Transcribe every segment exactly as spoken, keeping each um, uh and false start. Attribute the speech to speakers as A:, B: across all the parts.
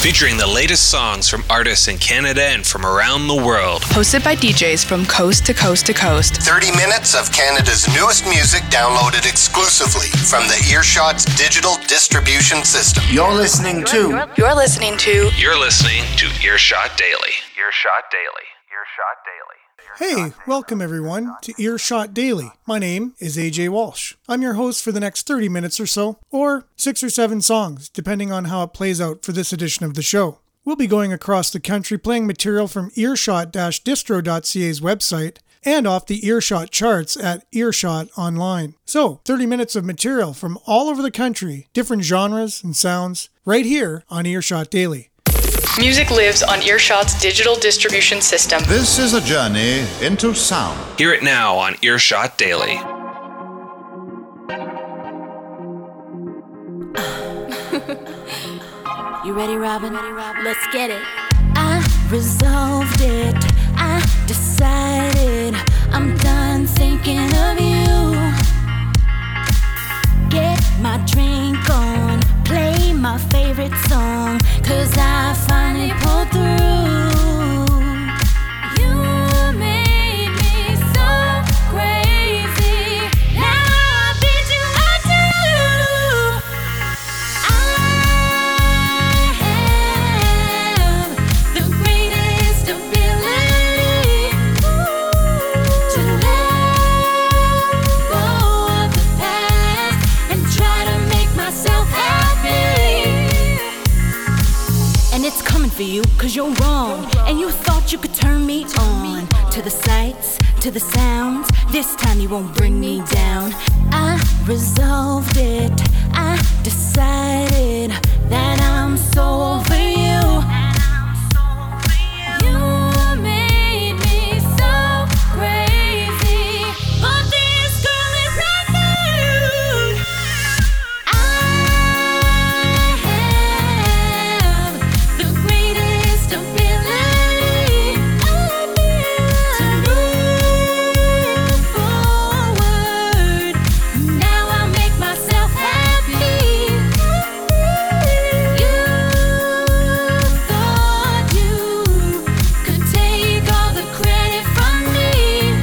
A: featuring the latest songs from artists in Canada and from around the world.
B: Hosted by D Js from coast to coast to coast.
C: thirty minutes of Canada's newest music downloaded exclusively from the Earshot's digital distribution system.
D: You're listening to...
B: You're listening to...
A: You're listening to Earshot Daily. Earshot Daily. Earshot Daily.
E: Hey, welcome everyone to Earshot Daily. My name is A J Walsh. I'm your host for the next thirty minutes or so, or six or seven songs, depending on how it plays out for this edition of the show. We'll be going across the country playing material from earshot dash distro dot c a's website and off the Earshot charts at Earshot Online. So, thirty minutes of material from all over the country, different genres and sounds, right here on Earshot Daily.
B: Music lives on Earshot's digital distribution system.
D: This is a journey into sound.
A: Hear it now on Earshot Daily.
F: You ready, Robin? Let's get it. I resolved it. I decided I'm done thinking of you. Get my drink on, play my favorite song, 'cause I finally pulled through. You made me so crazy. Now I bid you adieu. I have the greatest ability to let go of the past and try to make myself happy. And it's coming for you, 'cause you're wrong. And you thought you could turn me on to the sights, to the sounds. This time you won't bring me down. I resolved it. I decided that I'm so over you. You made me so crazy, but this girl is not rude. I have the greatest ability to move forward. Now I make myself happy. You thought you could take all the credit from me.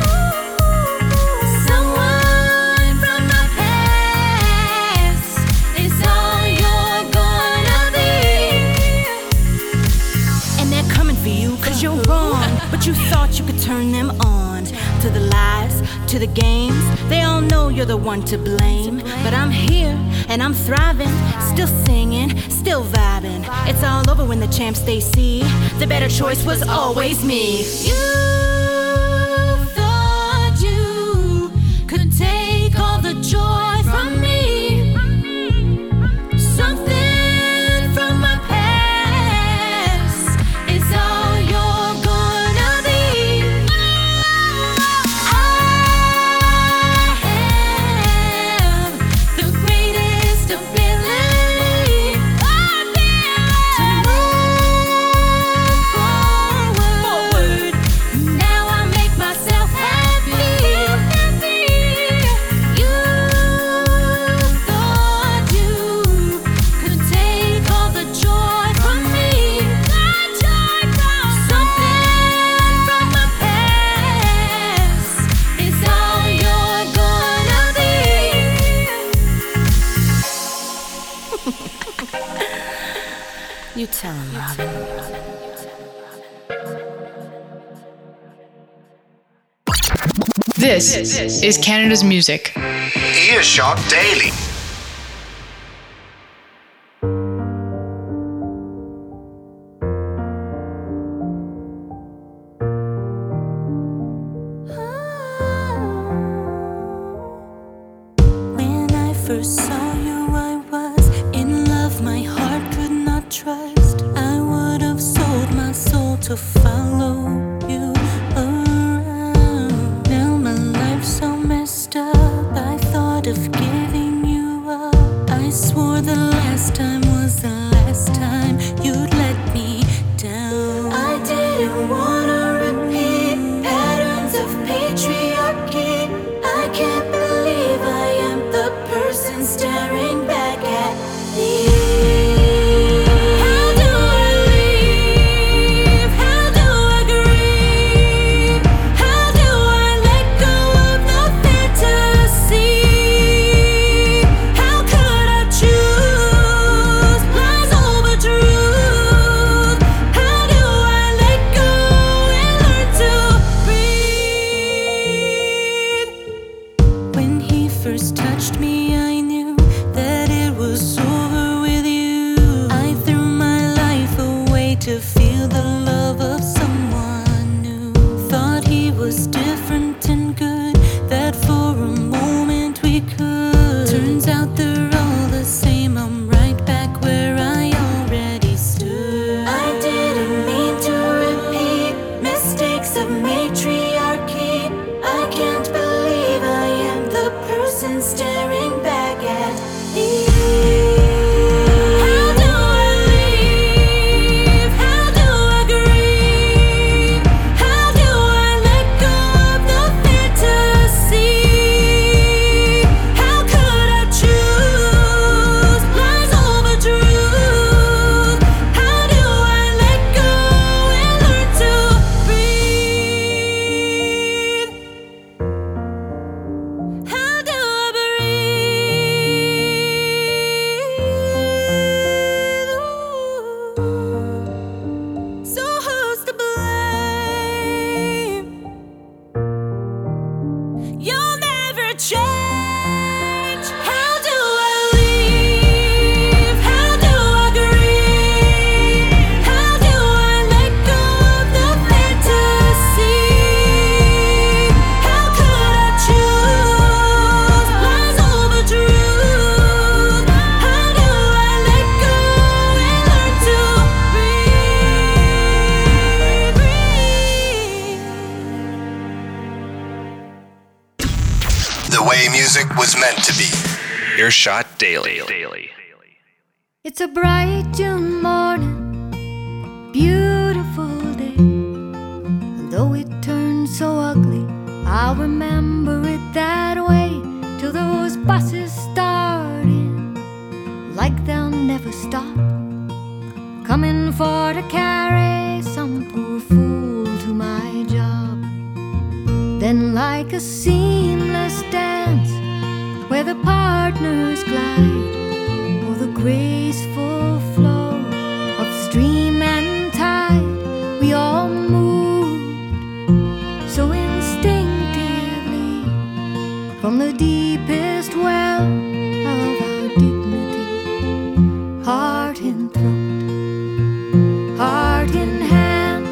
F: Someone from my past is all you're gonna be. And they're coming for you, 'cause you're wrong. But you thought you could turn them on to the lies, to the games. They all know you're the one to blame. But I'm here and I'm thriving, still singing, still vibing. It's all over when the champs they see. The better choice was always me. You thought you could take all the joy from me. Something from my past is all you're gonna be. I have the greatest ability to move forward. Now I make myself happy. You thought you could take all the joy from me. Something from my past is all you're gonna be. You tell him, Robin.
B: This is Canada's music.
D: Earshot Daily.
F: When I first saw you, I was in love. My heart could not trust. I would have sold my soul to follow you around. Now my life's so messed up. I thought of giving you up. I swore the last time was the last time you'd let me down. I didn't wanna repeat patterns of patriarchy. I can't believe I am the person staring back at me. How do I
C: music was meant to be.
A: Earshot Daily.
F: It's a bright June morning, beautiful day. And though it turned so ugly, I'll remember it that way till those buses start in, like they'll never stop, coming for to carry some poor fool to my job. Then like a seamless dance where the partners glide, or the graceful flow of stream and tide, we all moved so instinctively from the deepest well of our dignity, heart and throat, heart in hand,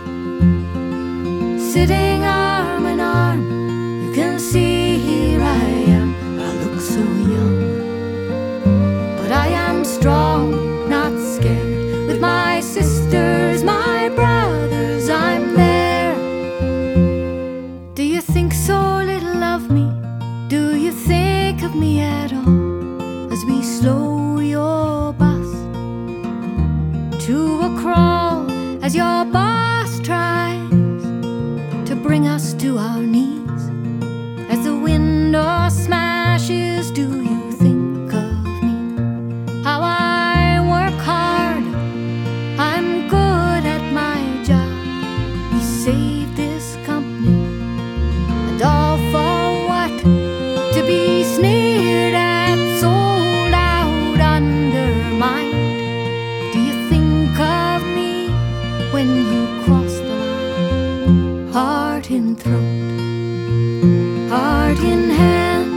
F: sitting arm in arm. You can see here I am, I look so young, but I am strong, not scared. With my sisters, my brothers, I'm there. Do you think so little of me? Do you think of me at all as we slow your bus to a crawl, as your boss tries to bring us to our knees? As the window smashes, do you think of me? How I work hard, I'm good at my job. We saved this company, and all for what? To be sneered at, sold out, undermined. Do you think of me when you cross the line? Heart in throat, heart in hand,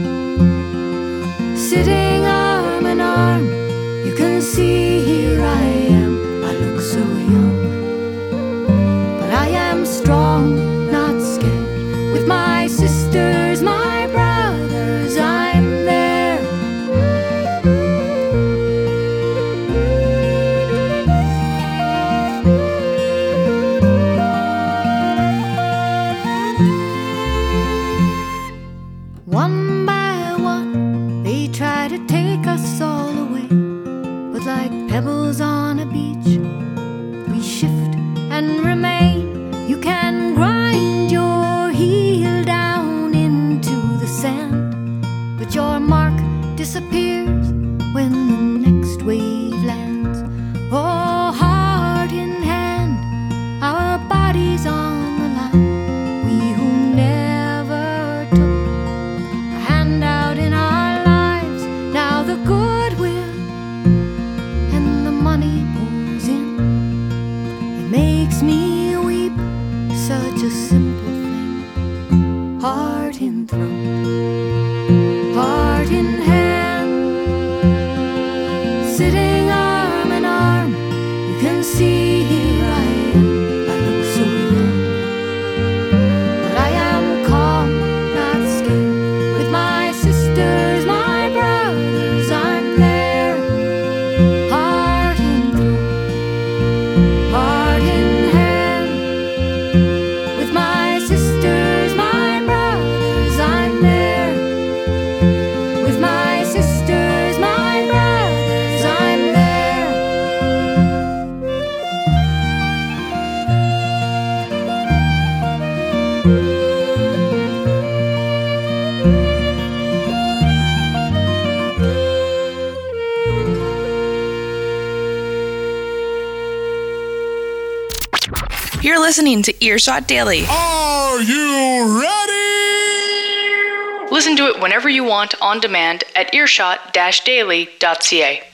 F: sitting arm in arm. You can see here I am, I look so young, but I am strong, not scared. With my sisters, my brothers, I'm there. One by one, they try to take us all away, but like pebbles on a beach, we shift and remain. You can grind your heel down into the sand, but your mark disappears when the next wave lands. Oh, heart in hand, our bodies on the line. We who never took a handout in our lives, now the goodwill and the money pours in. It makes me weep, such a simple thing. Heart in throat, heart in hand, sitting arm in arm. You can see here I am, I look so young, but I am calm, not scared. With my sisters, my brothers, I'm there. Heart in throat, heart in hand. With my sisters, my brothers, I'm there. With my sisters, my brothers, I'm there.
G: You're listening to Earshot Daily.
D: Are you ready?
B: Listen to it whenever you want on demand at earshot daily dot c a.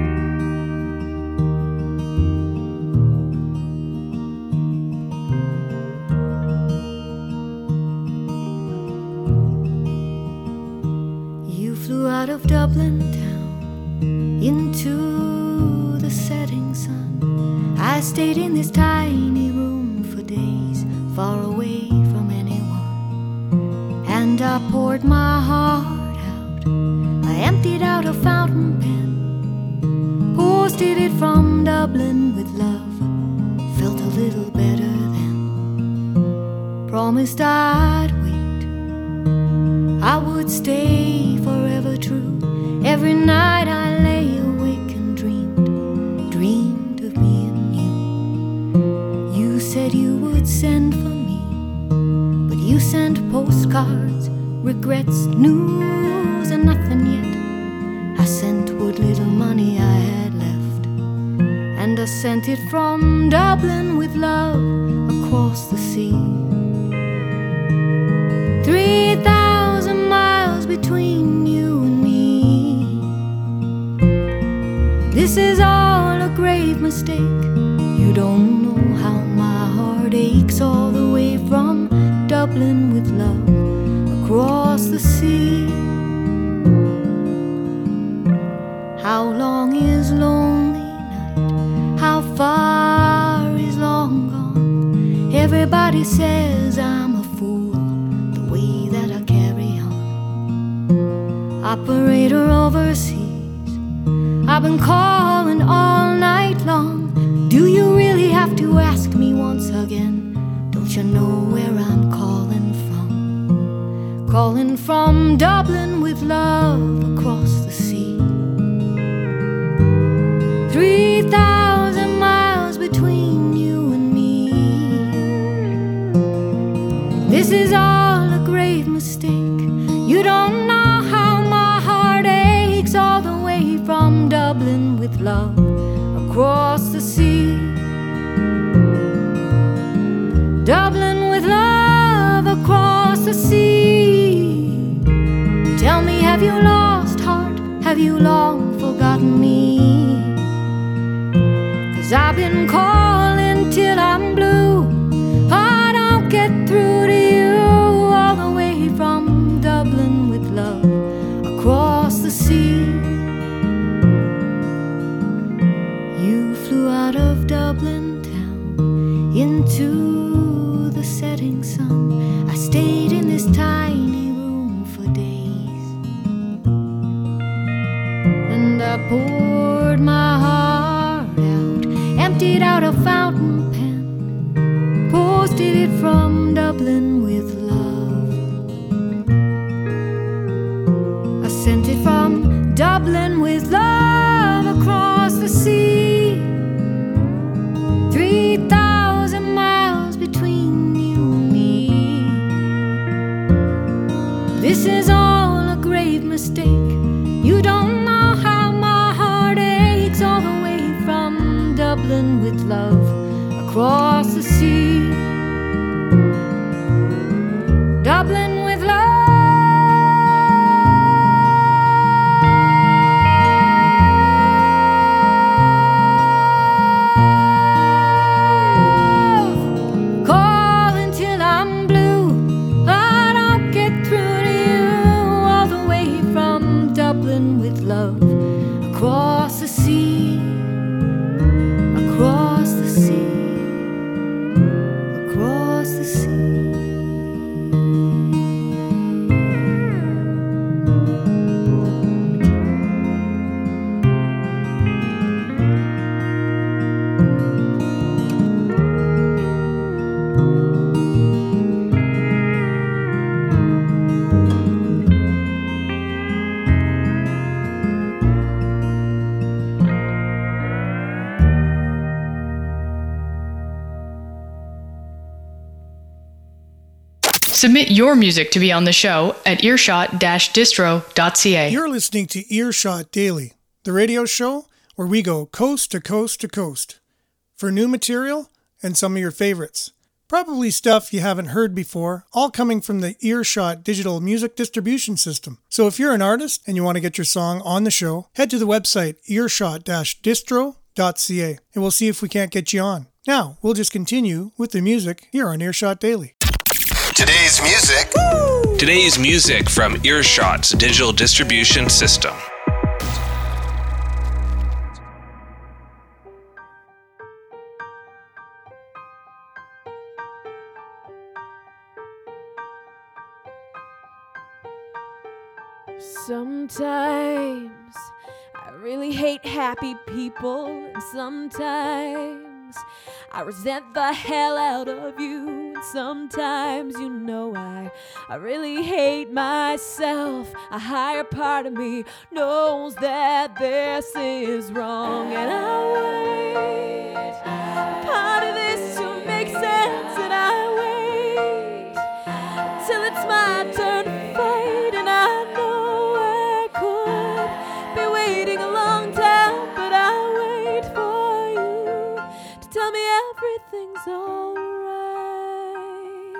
F: You flew out of Dublin town into the setting sun. I stayed in this tiny room for days, far away from anyone. And I poured my heart out. I emptied out a fountain pen, posted it from Dublin with love. Felt a little better then. Promised I'd wait, I would stay would send for me, but you sent postcards, regrets, news, and nothing yet. I sent what little money I had left, and I sent it from Dublin with love across the sea. Three thousand miles between you and me. This is all a grave mistake. You don't know how my heart aches all the way from Dublin with love across the sea. How long is lonely night? How far is long gone? Everybody says I'm a fool the way that I carry on. Operator overseas, I've been calling all night long. Do you really have to ask me once again? Don't you know where I'm calling from? Calling from Dublin with love across the sea. Three thousand miles between you and me. This is all a grave mistake. You don't know how my heart aches all the way from Dublin with love across the sea. Dublin with love across the sea. Tell me, have you lost heart? Have you long forgotten me? 'Cause I've been calling till I'm blue. I don't get through to you all the way from Dublin with love across the sea. You flew out of Dublin town into the setting sun. I stayed in this tiny room for days, and I poured my heart out, emptied out a fountain pen, posted it from Dublin with love. I sent it from Dublin with love across the sea. Three thousand miles between you and me. This is all a grave mistake. You don't know how my heart aches all the way from Dublin with love across the sea. Dublin with love. Calling till I'm blue. I don't get through to you all the way from Dublin with love across the sea. Across the sea. Across the sea.
B: Submit your music to be on the show at earshot dash distro dot c a.
E: You're listening to Earshot Daily, the radio show where we go coast to coast to coast for new material and some of your favorites. Probably stuff you haven't heard before, all coming from the Earshot digital music distribution system. So if you're an artist and you want to get your song on the show, head to the website earshot dash distro dot c a and we'll see if we can't get you on. Now, we'll just continue with the music here on Earshot Daily.
C: Today's music.
A: Today's music from Earshot's digital distribution system.
H: Sometimes I really hate happy people, and sometimes I resent the hell out of you, and sometimes, you know, I I really hate myself. A higher part of me knows that this is wrong, and I wait for part of this to make sense, and I tell me everything's alright.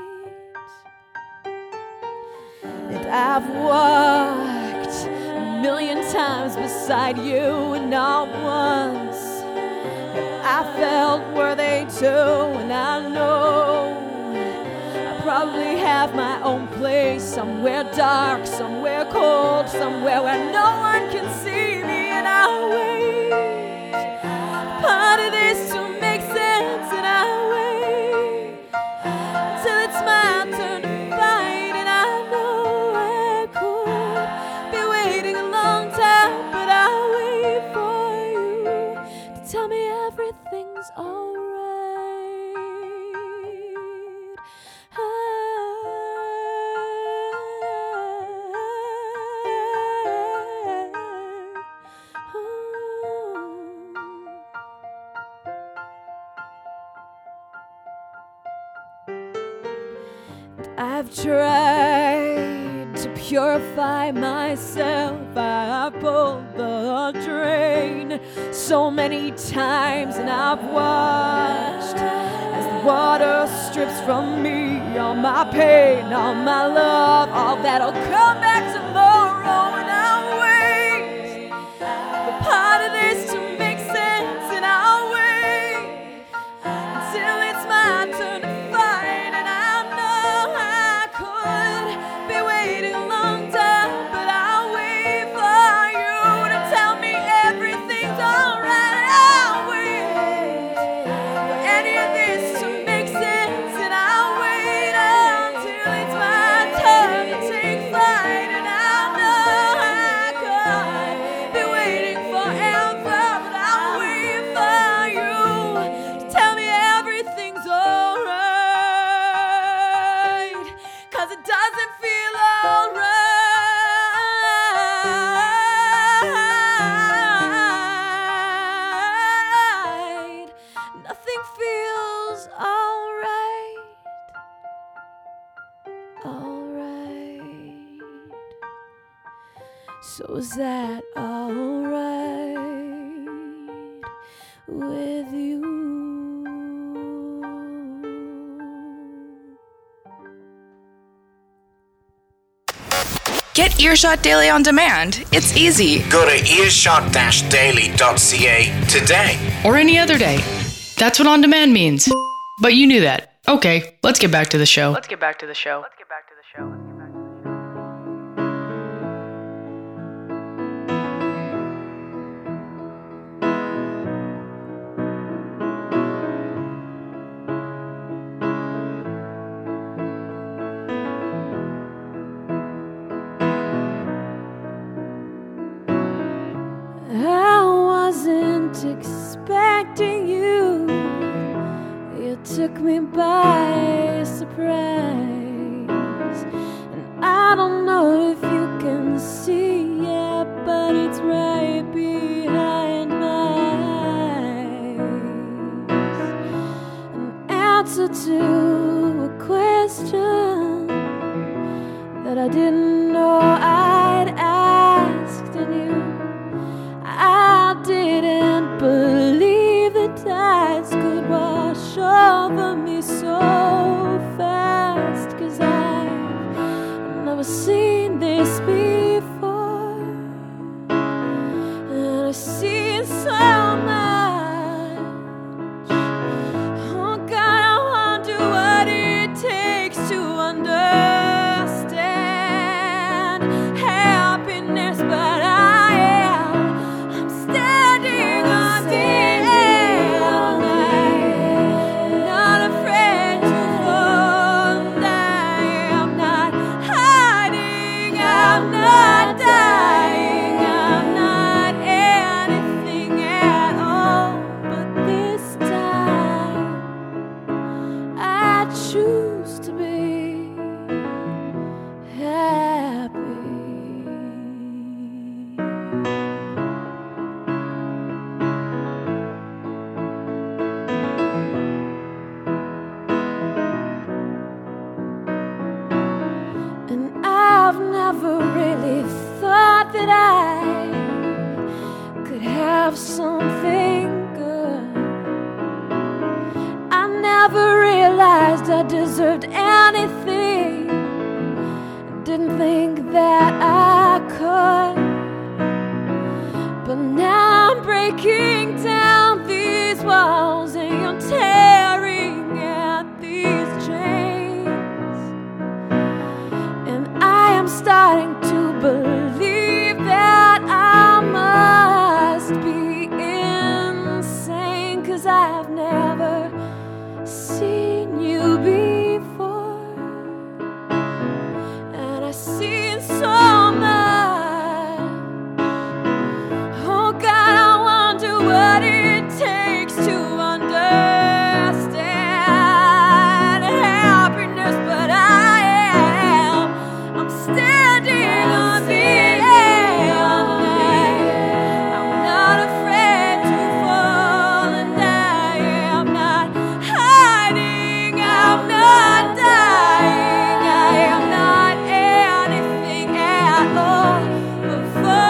H: And I've walked a million times beside you, and not once have I felt worthy too. And I know I probably have my own place, somewhere dark, somewhere cold, somewhere where no one can see me. And I'll wait part of this to make sense, and I'll wait till it's my turn to fight. And I know I could be waiting a long time, but I'll wait for you to tell me everything's alright. I've tried to purify myself. I pulled the drain so many times, and I've watched as the water strips from me all my pain, all my love, all that'll come back tomorrow. And I'll wait for part of this to make sense, and I'll wait until it's my turn to fight. And I know I could be waiting a long time, but I'll wait for you to tell me everything's alright. I'll wait for any of this to make sense, and I'll wait until it's my turn to take flight. And I know I could be waiting forever, but I'll wait for you to tell me everything's alright, 'cause it doesn't feel alright. Nothing feels alright. Alright. So is that alright with you?
G: Get Earshot Daily on demand. It's easy.
A: Go to earshot daily dot c a today.
B: Or any other day. That's what on demand means. But you knew that. Okay, let's get back to the show. Let's get back to the show. Let's get back to the show. Let's get back to the
H: I wasn't expecting you. You took me by surprise. And I don't know if you can see it, but it's right behind my eyes. An answer to a question that I didn't know I'd asked, and you I didn't believe the tides could wash over me so fast, 'cause I've never seen this before. And I've seen so much. Oh God, I wonder what it takes to understand happiness, but I standing on the edge, not afraid to fall. I am not hiding, I'm not dying, I'm not anything at all. But this time, I choose to be happy. And I've never really thought that I could have something good. I deserved anything. Didn't think that I could, but now I'm breaking down these walls and you're tearing at these chains. And I am starting to believe that I must be insane, 'cause I've never seen you before, and I've seen so much. Oh God, I wonder what it takes to understand happiness, but I am, I'm standing on the edge. I'm not afraid to fall, and I am not hiding, I'm not dying, I am not anything at all but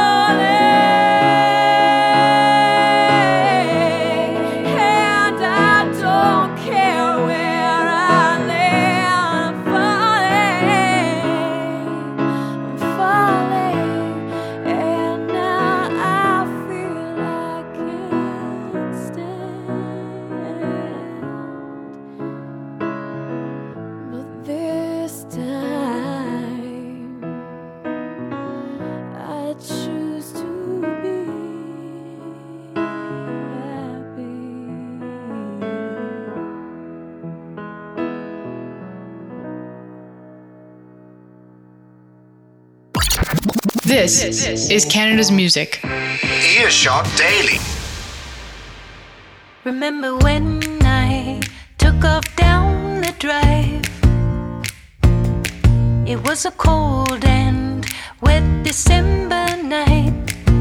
H: falling. And I don't care where I land, I'm falling, I'm falling, and now I feel I can't stand. But this time I choose to be happy.
B: This is Canada's music.
C: Earshot Daily.
I: Remember when I took off down the drive? It was a cold and wet December night.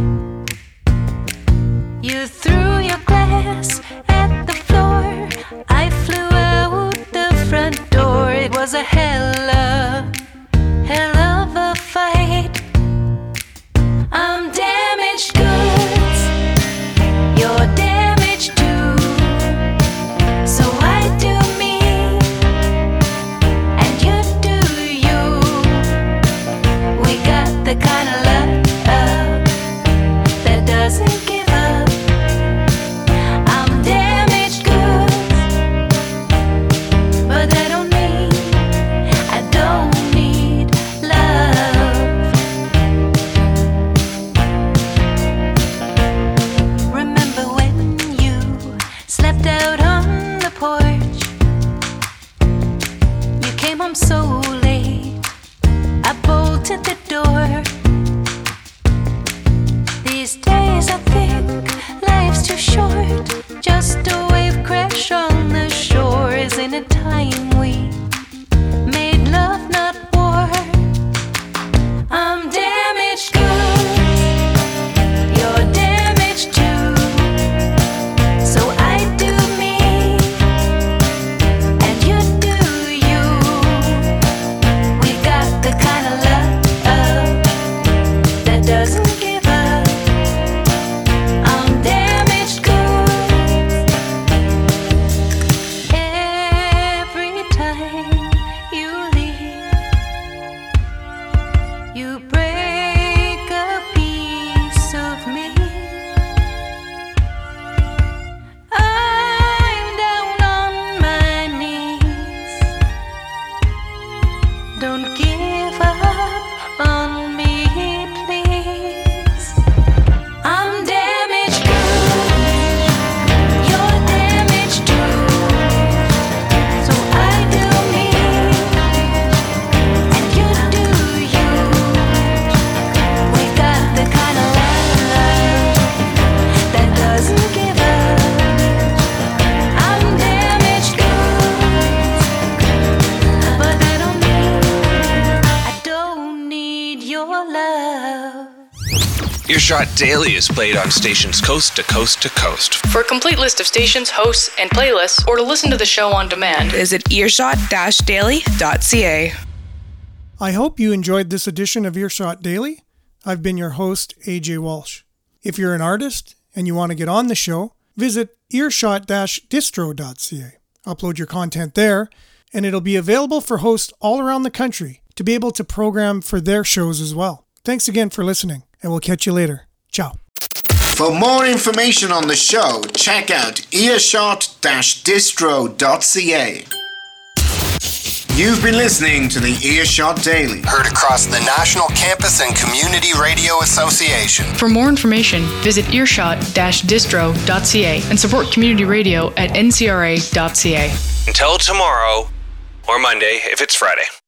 I: You threw your glass at the floor. I flew out the front door. It was a hell of, hell of a fight. I'm damaged goods. You're damaged too. So I do me, and you do you. We got the kind of love that doesn't give up. I'm damaged goods, but I don't need, I don't need love. Remember when you slept out on the porch? You came home so late, I bolted the door. These days I think life's too short. Just a wave crash on the shore. Isn't it time we made love, not war? I'm damaged goods. You're damaged too. So I do me, and you do you. We got the kind of love that doesn't give up. I'm damaged goods. Every time you leave, you break a piece of me. I'm down on my knees. Don't give up on me, please. I'm damaged goods. You're damaged too. So I do me, and you do you. We got the kind of love that doesn't give up. I'm damaged goods, but I don't need, I don't need your love.
A: Earshot Daily is played on stations coast to coast to coast.
B: For a complete list of stations, hosts, and playlists, or to listen to the show on demand,
G: Visit earshot daily dot c a.
E: I hope you enjoyed this edition of Earshot Daily. I've been your host, A J Walsh. If you're an artist and you want to get on the show, visit earshot distro dot c a. Upload your content there, and it'll be available for hosts all around the country to be able to program for their shows as well. Thanks again for listening, and we'll catch you later. Ciao.
J: For more information on the show, check out earshot dash distro dot c a. You've been listening to the Earshot Daily.
C: Heard across the National Campus and Community Radio Association.
B: For more information, visit earshot dash distro dot c a and support community radio at n c r a dot c a.
A: Until tomorrow, or Monday if it's Friday.